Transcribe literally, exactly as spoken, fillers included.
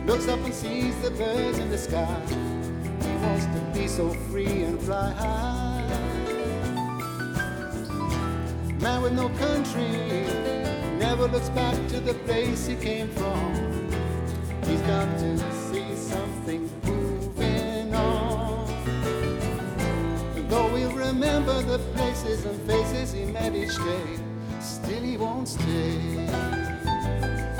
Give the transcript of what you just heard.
looks up and sees the birds in the sky. He wants to be so free and fly high. Man with no country never looks back to the place he came from. He's got to see something moving on. And though we remember the places and faces he met each day, still he won't stay.